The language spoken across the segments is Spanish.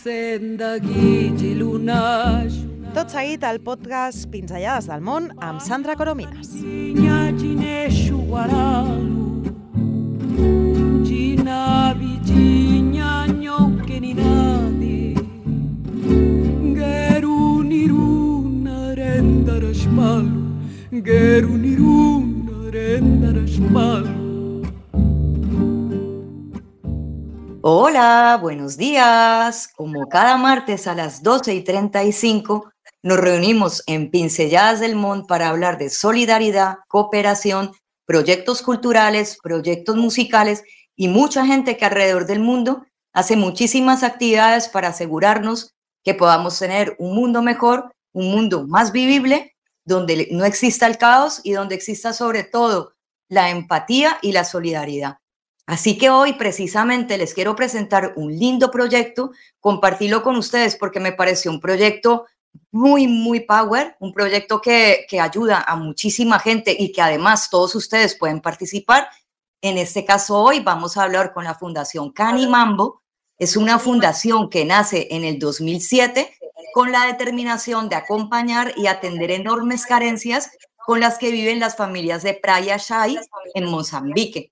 Tot seguit el podcast Pinzellades del món amb Sandra Coromines. Hola, buenos días. Como cada martes a las 12:35 nos reunimos en Pincelladas del Món para hablar de solidaridad, cooperación, proyectos culturales, proyectos musicales y mucha gente que alrededor del mundo hace muchísimas actividades para asegurarnos que podamos tener un mundo mejor, un mundo más vivible, donde no exista el caos y donde exista sobre todo la empatía y la solidaridad. Así que hoy precisamente les quiero presentar un lindo proyecto, compartirlo con ustedes porque me pareció un proyecto muy power, un proyecto que ayuda a muchísima gente y que además todos ustedes pueden participar. En este caso hoy vamos a hablar con la Fundación Cani Mambo. Es una fundación que nace en el 2007 con la determinación de acompañar y atender enormes carencias con las que viven las familias de Praia Shai en Mozambique.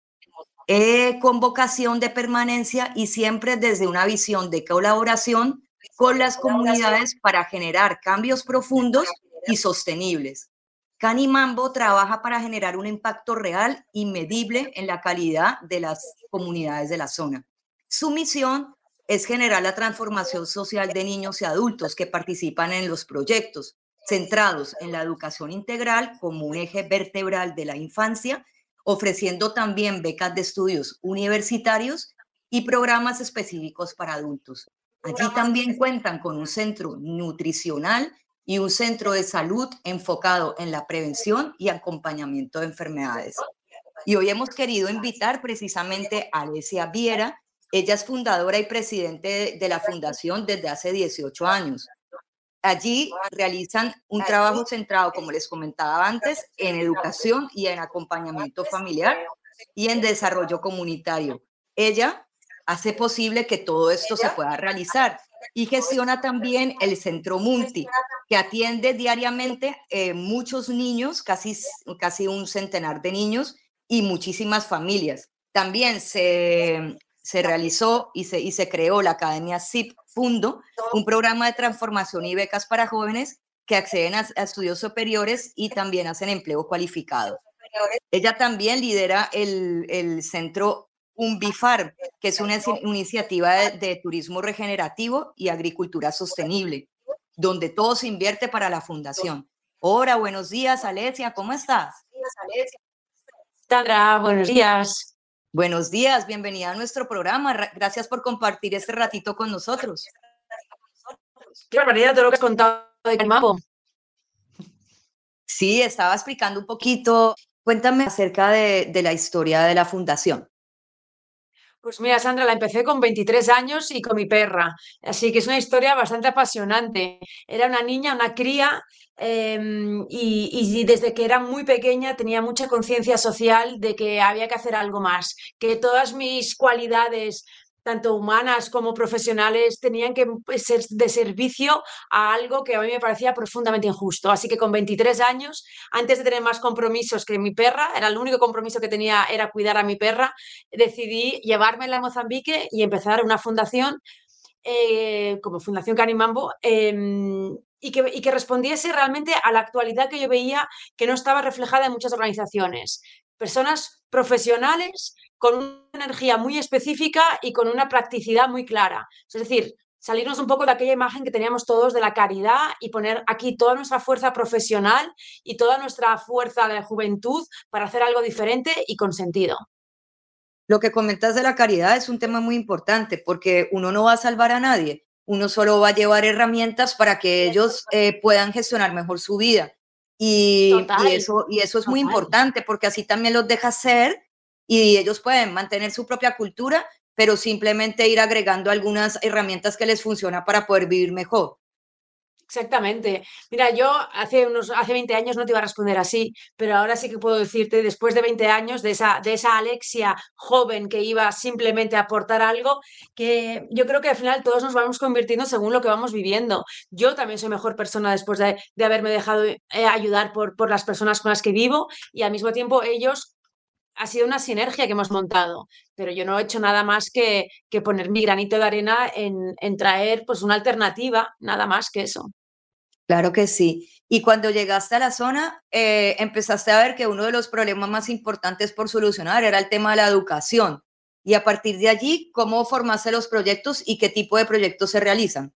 Con vocación de permanencia y siempre desde una visión de colaboración con las comunidades para generar cambios profundos y sostenibles. Cani Mambo trabaja para generar un impacto real y medible en la calidad de las comunidades de la zona. Su misión es generar la transformación social de niños y adultos que participan en los proyectos, centrados en la educación integral como un eje vertebral de la infancia, ofreciendo también becas de estudios universitarios y programas específicos para adultos. Allí también cuentan con un centro nutricional y un centro de salud enfocado en la prevención y acompañamiento de enfermedades. Y hoy hemos querido invitar precisamente a Alesia Viera. Ella es fundadora y presidente de la fundación desde hace 18 años. Allí realizan un trabajo centrado, como les comentaba antes, en educación y en acompañamiento familiar y en desarrollo comunitario. Ella hace posible que todo esto se pueda realizar y gestiona también el Centro Munti, que atiende diariamente muchos niños, casi un centenar de niños y muchísimas familias. También se realizó y se creó la Academia SIP Fundo, un programa de transformación y becas para jóvenes que acceden a estudios superiores y también hacen empleo cualificado. Ella también lidera el centro Umbifar, que es una iniciativa de turismo regenerativo y agricultura sostenible, donde todo se invierte para la fundación. Hola, buenos días, Alesia, ¿cómo estás? Sandra, buenos días. Buenos días, bienvenida a nuestro programa. Gracias por compartir este ratito con nosotros. Qué barbaridad todo lo que has contado de Cani Mambo. Sí, estaba explicando un poquito. Cuéntame acerca de la historia de la fundación. Pues mira, Sandra, la empecé con 23 años y con mi perra, así que es una historia bastante apasionante. Era una niña, una cría, y desde que era muy pequeña tenía mucha conciencia social de que había que hacer algo más, que todas mis cualidades, tanto humanas como profesionales, tenían que ser de servicio a algo que a mí me parecía profundamente injusto. Así que con 23 años, antes de tener más compromisos que mi perra, era el único compromiso que tenía era cuidar a mi perra, decidí llevármela a Mozambique y empezar una fundación como Fundación Cani Mambo, y que respondiese realmente a la actualidad que yo veía que no estaba reflejada en muchas organizaciones. Personas profesionales con una energía muy específica y con una practicidad muy clara. Es decir, salirnos un poco de aquella imagen que teníamos todos de la caridad y poner aquí toda nuestra fuerza profesional y toda nuestra fuerza de juventud para hacer algo diferente y con sentido. Lo que comentas de la caridad es un tema muy importante porque uno no va a salvar a nadie, uno solo va a llevar herramientas para que ellos puedan gestionar mejor su vida. Y eso es muy importante porque así también los deja ser y ellos pueden mantener su propia cultura, pero simplemente ir agregando algunas herramientas que les funcionan para poder vivir mejor. Exactamente. Mira, yo hace 20 años no te iba a responder así, pero ahora sí que puedo decirte, después de 20 años, de esa Alexia joven que iba simplemente a aportar algo, que yo creo que al final todos nos vamos convirtiendo según lo que vamos viviendo. Yo también soy mejor persona después de haberme dejado ayudar por las personas con las que vivo y al mismo tiempo ellos. Ha sido una sinergia que hemos montado, pero yo no he hecho nada más que poner mi granito de arena en traer pues una alternativa, nada más que eso. Claro que sí. Y cuando llegaste a la zona, empezaste a ver que uno de los problemas más importantes por solucionar era el tema de la educación. Y a partir de allí, ¿cómo formaste los proyectos y qué tipo de proyectos se realizan?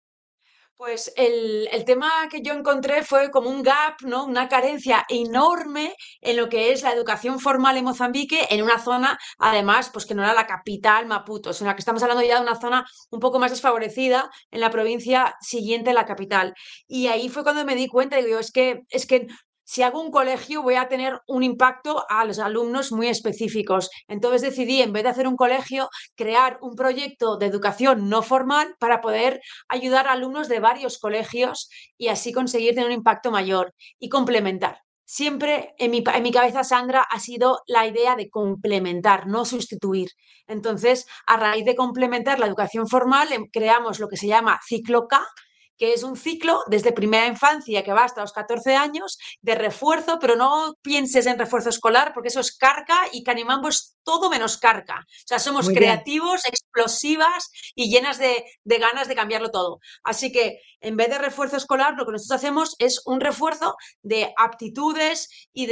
Pues el tema que yo encontré fue como un gap, ¿no? Una carencia enorme en lo que es la educación formal en Mozambique, en una zona, además, pues que no era la capital, Maputo, sino que estamos hablando ya de una zona un poco más desfavorecida en la provincia siguiente a la capital. Y ahí fue cuando me di cuenta, digo, es que si hago un colegio voy a tener un impacto a los alumnos muy específicos. Entonces decidí, en vez de hacer un colegio, crear un proyecto de educación no formal para poder ayudar a alumnos de varios colegios y así conseguir tener un impacto mayor y complementar. Siempre en mi cabeza, Sandra, ha sido la idea de complementar, no sustituir. Entonces, a raíz de complementar la educación formal, creamos lo que se llama ciclo K, que es un ciclo desde primera infancia que va hasta los 14 años de refuerzo, pero no pienses en refuerzo escolar porque eso es carca y Canimambo es todo menos carca. O sea, somos Muy bien. creativos, explosivas y llenas de ganas de cambiarlo todo. Así que en vez de refuerzo escolar, lo que nosotros hacemos es un refuerzo de aptitudes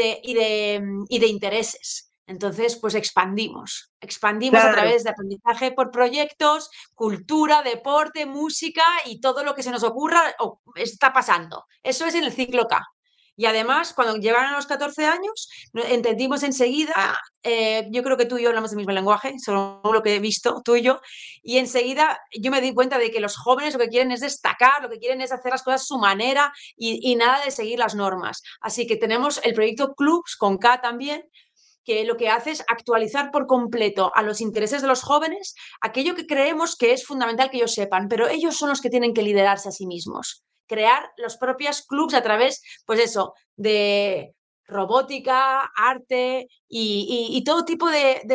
y de intereses. Entonces, pues expandimos a Claro. través de aprendizaje por proyectos, cultura, deporte, música y todo lo que se nos ocurra está pasando. Eso es en el ciclo K. Y además, cuando llegaron a los 14 años, entendimos enseguida, yo creo que tú y yo hablamos el mismo lenguaje, solo lo que he visto, tú y yo, y enseguida yo me di cuenta de que los jóvenes lo que quieren es destacar, lo que quieren es hacer las cosas a su manera y nada de seguir las normas. Así que tenemos el proyecto Clubs con K también, que lo que hace es actualizar por completo a los intereses de los jóvenes aquello que creemos que es fundamental que ellos sepan, pero ellos son los que tienen que liderarse a sí mismos. Crear los propios clubs a través, pues eso, de robótica, arte y todo tipo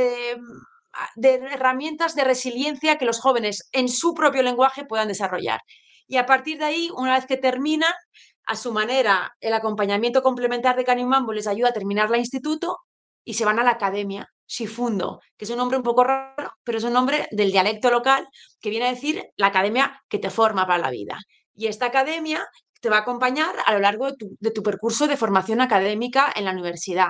de herramientas de resiliencia que los jóvenes en su propio lenguaje puedan desarrollar. Y a partir de ahí, una vez que terminan, a su manera, el acompañamiento complementar de Canimambo les ayuda a terminar la instituto y se van a la academia, Shifundo, que es un nombre un poco raro, pero es un nombre del dialecto local que viene a decir la academia que te forma para la vida. Y esta academia te va a acompañar a lo largo de tu percurso de formación académica en la universidad.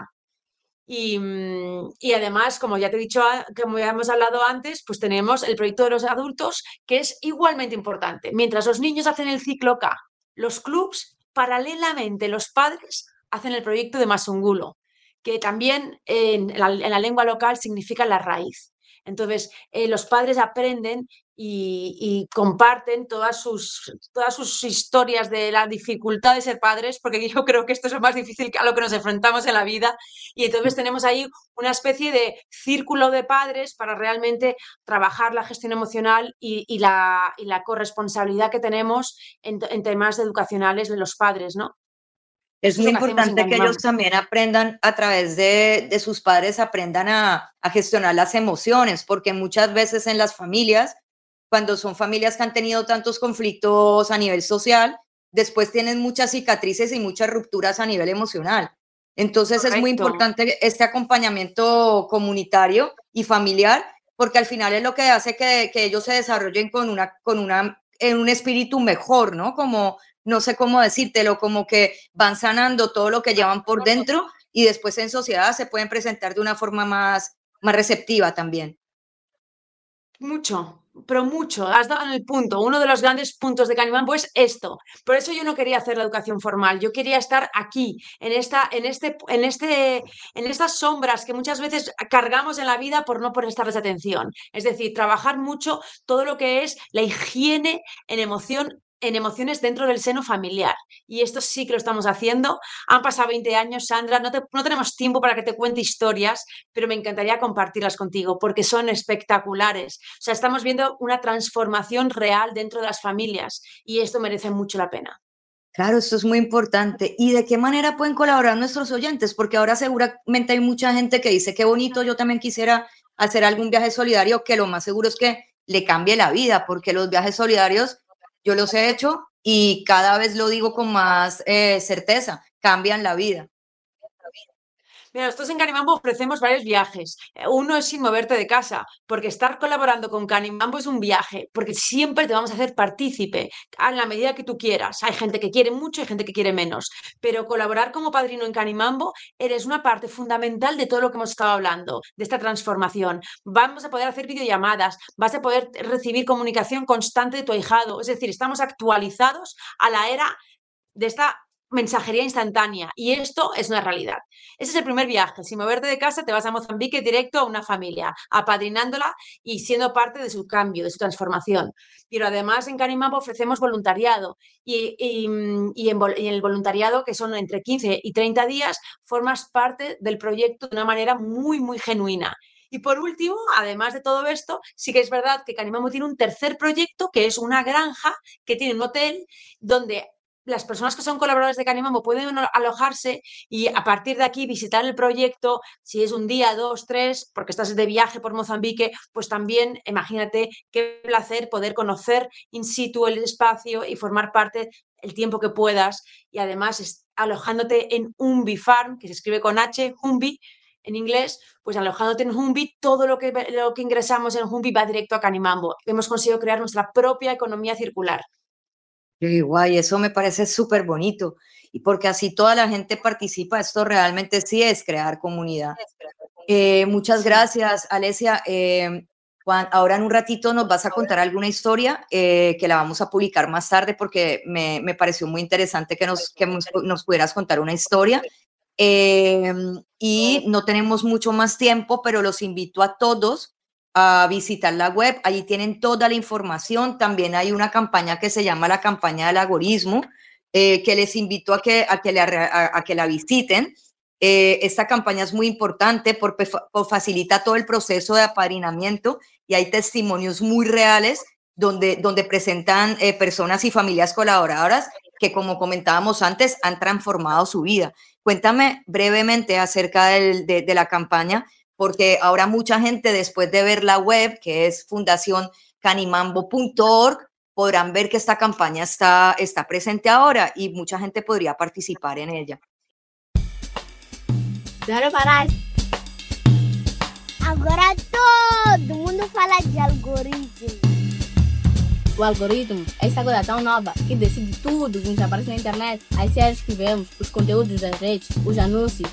Y además, como ya te he dicho, como ya hemos hablado antes, pues tenemos el proyecto de los adultos, que es igualmente importante. Mientras los niños hacen el ciclo K, los clubs, paralelamente los padres hacen el proyecto de Masungulo, que también en la lengua local significa la raíz. Entonces, los padres aprenden y comparten todas sus historias de la dificultad de ser padres, porque yo creo que esto es lo más difícil a lo que nos enfrentamos en la vida. Y entonces tenemos ahí una especie de círculo de padres para realmente trabajar la gestión emocional y la corresponsabilidad que tenemos en temas educacionales de los padres, ¿no? Es Eso es muy lo que hacemos en importante que ellos Canimam. también aprendan a través de sus padres, aprendan a gestionar las emociones, porque muchas veces en las familias, cuando son familias que han tenido tantos conflictos a nivel social, después tienen muchas cicatrices y muchas rupturas a nivel emocional. Entonces es muy Correcto. importante este acompañamiento comunitario y familiar, porque al final es lo que hace que ellos se desarrollen en un espíritu mejor, ¿no? Como no sé cómo decírtelo, como que van sanando todo lo que llevan por dentro y después en sociedad se pueden presentar de una forma más receptiva también. Mucho, pero mucho. Has dado en el punto. Uno de los grandes puntos de Canimambo es esto. Por eso yo no quería hacer la educación formal. Yo quería estar aquí, en estas sombras que muchas veces cargamos en la vida por no prestarles atención. Es decir, trabajar mucho todo lo que es la higiene en emociones dentro del seno familiar. Y esto sí que lo estamos haciendo. Han pasado 20 años, Sandra. No tenemos tiempo para que te cuente historias, pero me encantaría compartirlas contigo porque son espectaculares. O sea, estamos viendo una transformación real dentro de las familias y esto merece mucho la pena. Claro, esto es muy importante. ¿Y de qué manera pueden colaborar nuestros oyentes? Porque ahora seguramente hay mucha gente que dice, qué bonito, yo también quisiera hacer algún viaje solidario, que lo más seguro es que le cambie la vida, porque los viajes solidarios yo los he hecho y cada vez lo digo con más certeza, cambian la vida. Mira, nosotros en Canimambo ofrecemos varios viajes. Uno es sin moverte de casa, porque estar colaborando con Canimambo es un viaje, porque siempre te vamos a hacer partícipe a la medida que tú quieras. Hay gente que quiere mucho y gente que quiere menos, pero colaborar como padrino en Canimambo eres una parte fundamental de todo lo que hemos estado hablando, de esta transformación. Vamos a poder hacer videollamadas, vas a poder recibir comunicación constante de tu ahijado, es decir, estamos actualizados a la era de esta mensajería instantánea y esto es una realidad. Ese es el primer viaje. Sin moverte de casa te vas a Mozambique directo a una familia, apadrinándola y siendo parte de su cambio, de su transformación. Pero además en Canimambo ofrecemos voluntariado y en el voluntariado, que son entre 15 y 30 días, formas parte del proyecto de una manera muy, muy genuina. Y por último, además de todo esto, sí que es verdad que Canimambo tiene un tercer proyecto que es una granja que tiene un hotel donde las personas que son colaboradores de Canimambo pueden alojarse y a partir de aquí visitar el proyecto, si es un día, dos, tres, porque estás de viaje por Mozambique, pues también imagínate qué placer poder conocer in situ el espacio y formar parte el tiempo que puedas y además alojándote en Humbi Farm, que se escribe con H, Humbi en inglés, pues alojándote en Humbi, todo lo que ingresamos en Humbi va directo a Canimambo. Hemos conseguido crear nuestra propia economía circular. Qué guay, eso me parece súper bonito. Y porque así toda la gente participa, esto realmente sí es crear comunidad. Muchas Sí. gracias, Alesia. Juan, ahora en un ratito nos vas a contar alguna historia que la vamos a publicar más tarde porque me pareció muy interesante que nos pudieras contar una historia. Y no tenemos mucho más tiempo, pero los invito a todos a visitar la web. Allí tienen toda la información. También hay una campaña que se llama la campaña del algoritmo, que les invito a que la visiten. Esta campaña es muy importante porque facilita todo el proceso de apadrinamiento y hay testimonios muy reales donde presentan personas y familias colaboradoras que, como comentábamos antes, han transformado su vida. Cuéntame brevemente acerca de la campaña, porque ahora mucha gente, después de ver la web, que es fundacioncanimambo.org, podrán ver que esta campaña está presente ahora y mucha gente podría participar en ella. Bora parar. Agora todo mundo fala de algoritmo. O algoritmo é essa coisa tão nova que decide tudo que nos aparece na internet, as séries que vemos, os conteúdos das redes, os anúncios.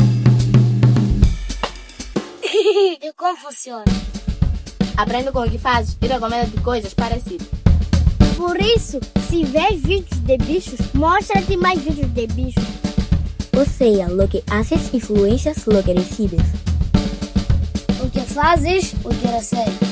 E como funciona? Aprende com o que fazes e recomenda-te coisas parecidas. Por isso, se vês vídeos de bichos, mostra-te mais vídeos de bichos. O sea, lo que haces influencias lo que recibes. O que fazes, o que recebes.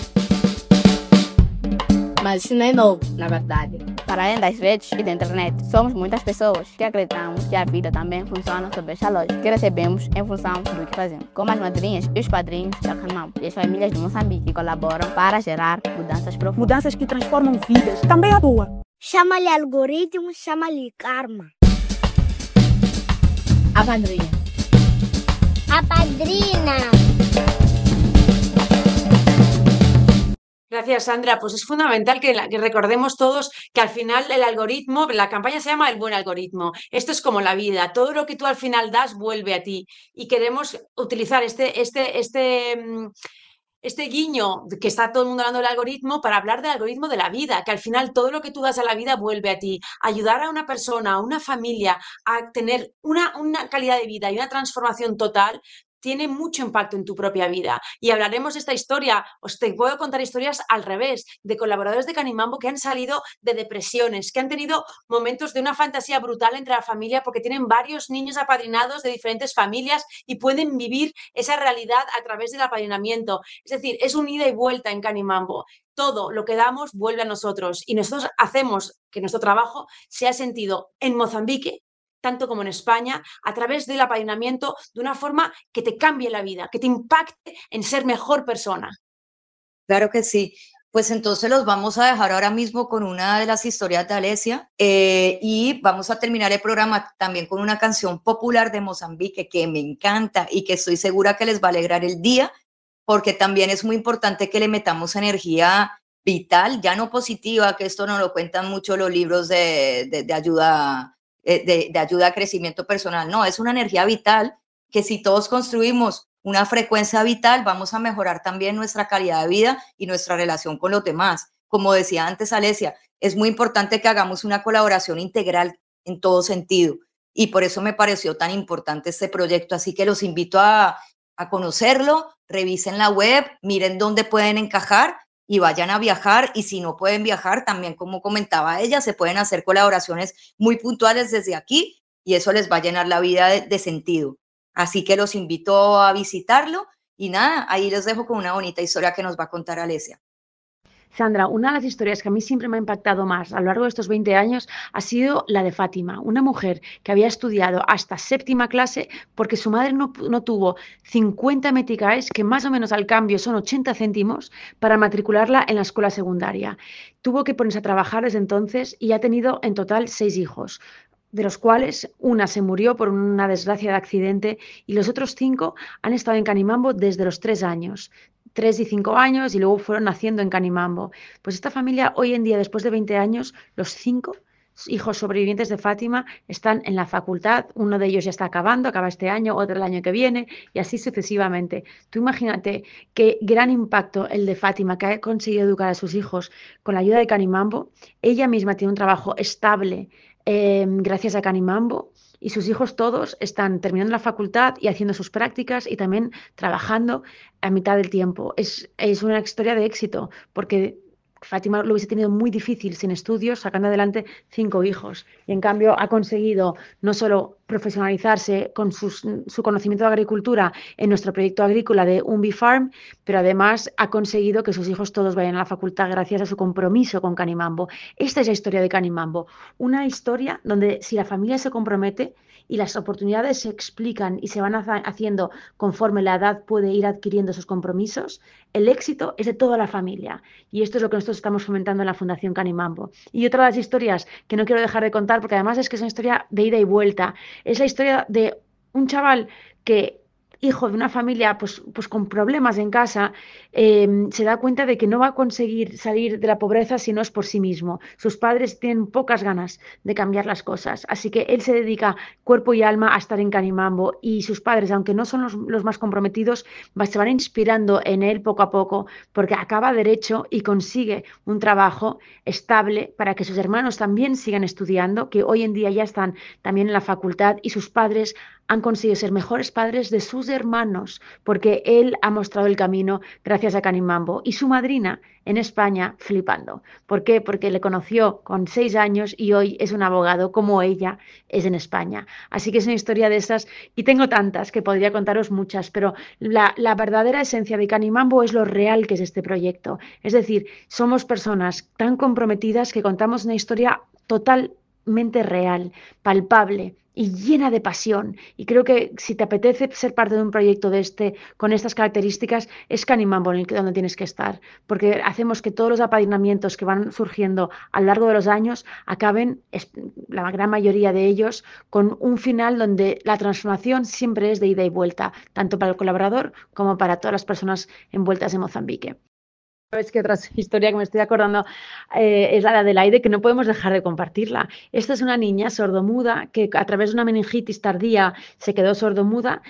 Mas isso não é novo, na verdade. Para além das redes e da internet, somos muitas pessoas que acreditamos que a vida também funciona sob esta lógica que recebemos em função do que fazemos. Como as madrinhas e os padrinhos da Canimambo e as famílias de Moçambique que colaboram para gerar mudanças profundas. Mudanças que transformam vidas, também a tua. Chama-lhe algoritmo, chama-lhe karma. A padrinha. A padrina. Gracias, Sandra. Pues es fundamental que recordemos todos que al final el algoritmo, la campaña se llama El Buen Algoritmo. Esto es como la vida. Todo lo que tú al final das vuelve a ti. Y queremos utilizar este guiño que está todo el mundo hablando del algoritmo para hablar del algoritmo de la vida, que al final todo lo que tú das a la vida vuelve a ti. Ayudar a una persona, a una familia a tener una calidad de vida y una transformación total tiene mucho impacto en tu propia vida. Y hablaremos de esta historia, te puedo contar historias al revés, de colaboradores de Canimambo que han salido de depresiones, que han tenido momentos de una fantasía brutal entre la familia porque tienen varios niños apadrinados de diferentes familias y pueden vivir esa realidad a través del apadrinamiento. Es decir, es un ida y vuelta en Canimambo. Todo lo que damos vuelve a nosotros y nosotros hacemos que nuestro trabajo sea sentido en Mozambique, tanto como en España, a través del apadrinamiento de una forma que te cambie la vida, que te impacte en ser mejor persona. Claro que sí. Pues entonces los vamos a dejar ahora mismo con una de las historias de Alesia y vamos a terminar el programa también con una canción popular de Mozambique que me encanta y que estoy segura que les va a alegrar el día, porque también es muy importante que le metamos energía vital, ya no positiva, que esto nos lo cuentan mucho los libros de ayuda, de ayuda a crecimiento personal. No, es una energía vital que si todos construimos una frecuencia vital, vamos a mejorar también nuestra calidad de vida y nuestra relación con los demás. Como decía antes Alesia, es muy importante que hagamos una colaboración integral en todo sentido y por eso me pareció tan importante este proyecto. Así que los invito a conocerlo, revisen la web, miren dónde pueden encajar y vayan a viajar. Y si no pueden viajar, también como comentaba ella, se pueden hacer colaboraciones muy puntuales desde aquí y eso les va a llenar la vida de sentido. Así que los invito a visitarlo y nada, ahí les dejo con una bonita historia que nos va a contar Alesia. Sandra, una de las historias que a mí siempre me ha impactado más a lo largo de estos 20 años ha sido la de Fátima, una mujer que había estudiado hasta 7ª clase porque su madre no tuvo 50 meticais, que más o menos al cambio son 80 céntimos, para matricularla en la escuela secundaria. Tuvo que ponerse a trabajar desde entonces y ha tenido en total 6 hijos, de los cuales una se murió por una desgracia de accidente y los otros 5 han estado en Canimambo desde los 3 años. 3 y 5 años y luego fueron naciendo en Canimambo. Pues esta familia hoy en día, después de 20 años, los 5 hijos sobrevivientes de Fátima están en la facultad, uno de ellos ya está acabando, acaba este año, otro el año que viene y así sucesivamente. Tú imagínate qué gran impacto el de Fátima, que ha conseguido educar a sus hijos con la ayuda de Canimambo. Ella misma tiene un trabajo estable gracias a Canimambo y sus hijos todos están terminando la facultad y haciendo sus prácticas y también trabajando a mitad del tiempo. Es una historia de éxito porque Fátima lo hubiese tenido muy difícil sin estudios, sacando adelante 5 hijos. Y en cambio ha conseguido no solo profesionalizarse con su conocimiento de agricultura en nuestro proyecto agrícola de Umbi Farm, pero además ha conseguido que sus hijos todos vayan a la facultad gracias a su compromiso con Canimambo. Esta es la historia de Canimambo, una historia donde si la familia se compromete y las oportunidades se explican y se van haciendo conforme la edad puede ir adquiriendo sus compromisos, el éxito es de toda la familia. Y esto es lo que nosotros estamos fomentando en la Fundación Canimambo. Y otra de las historias que no quiero dejar de contar, porque además es que es una historia de ida y vuelta, es la historia de un chaval que, hijo de una familia pues con problemas en casa, se da cuenta de que no va a conseguir salir de la pobreza si no es por sí mismo. Sus padres tienen pocas ganas de cambiar las cosas, así que él se dedica cuerpo y alma a estar en Canimambo y sus padres, aunque no son los más comprometidos, se van inspirando en él poco a poco porque acaba derecho y consigue un trabajo estable para que sus hermanos también sigan estudiando, que hoy en día ya están también en la facultad y sus padres han conseguido ser mejores padres de sus hermanos, porque él ha mostrado el camino gracias a Canimambo y su madrina en España flipando. ¿Por qué? Porque le conoció con 6 años y hoy es un abogado como ella es en España. Así que es una historia de esas y tengo tantas que podría contaros muchas, pero la verdadera esencia de Canimambo es lo real que es este proyecto. Es decir, somos personas tan comprometidas que contamos una historia totalmente real, palpable y llena de pasión. Y creo que si te apetece ser parte de un proyecto de con estas características, es Canimambo donde tienes que estar, porque hacemos que todos los apadrinamientos que van surgiendo a lo largo de los años acaben, la gran mayoría de ellos, con un final donde la transformación siempre es de ida y vuelta, tanto para el colaborador como para todas las personas envueltas en Mozambique. ¿Sabes qué otra historia que me estoy acordando? Es la de Adelaide, que no podemos dejar de compartirla. Esta es una niña sordomuda que a través de una meningitis tardía se quedó sordomuda,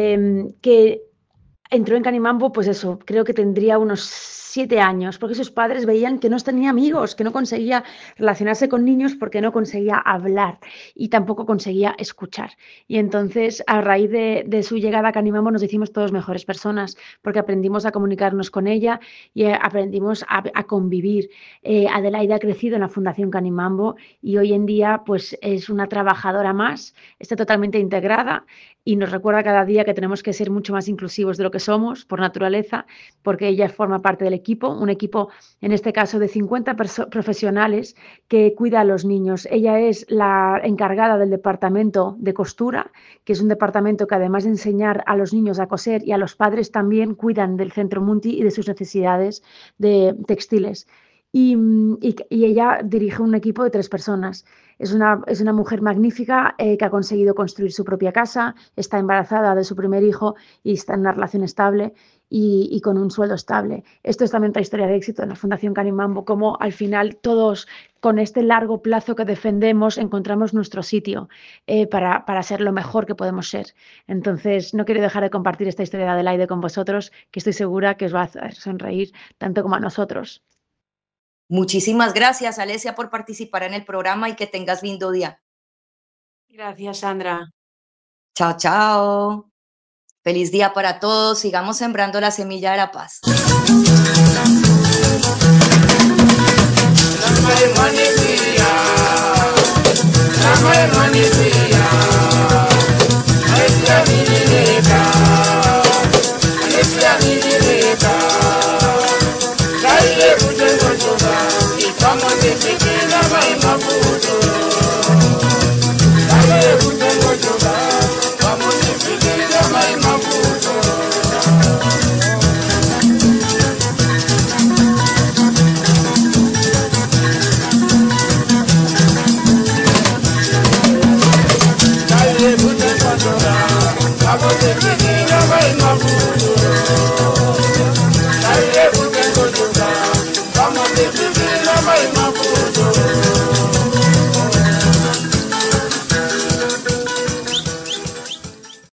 que entró en Canimambo, pues eso, creo que tendría unos 7 años, porque sus padres veían que no tenía amigos, que no conseguía relacionarse con niños porque no conseguía hablar y tampoco conseguía escuchar. Y entonces, a raíz de su llegada a Canimambo, nos hicimos todos mejores personas, porque aprendimos a comunicarnos con ella y aprendimos a convivir. Adelaide ha crecido en la Fundación Canimambo y hoy en día pues es una trabajadora más, está totalmente integrada y nos recuerda cada día que tenemos que ser mucho más inclusivos de lo que que somos por naturaleza, porque ella forma parte del equipo, un equipo en este caso de 50 profesionales que cuida a los niños. Ella es la encargada del departamento de costura, que es un departamento que además de enseñar a los niños a coser y a los padres también cuidan del Centro Munti y de sus necesidades de textiles. Y ella dirige un equipo de 3 personas. Es una mujer magnífica que ha conseguido construir su propia casa, está embarazada de su primer hijo y está en una relación estable y con un sueldo estable. Esto es también otra historia de éxito en la Fundación Canimambo, como al final todos con este largo plazo que defendemos encontramos nuestro sitio para ser lo mejor que podemos ser. Entonces no quiero dejar de compartir esta historia de Adelaide con vosotros, que estoy segura que os va a hacer sonreír tanto como a nosotros. Muchísimas gracias, Alesia, por participar en el programa y que tengas lindo día. Gracias, Sandra. Chao, chao. Feliz día para todos. Sigamos sembrando la semilla de la paz. Vamos a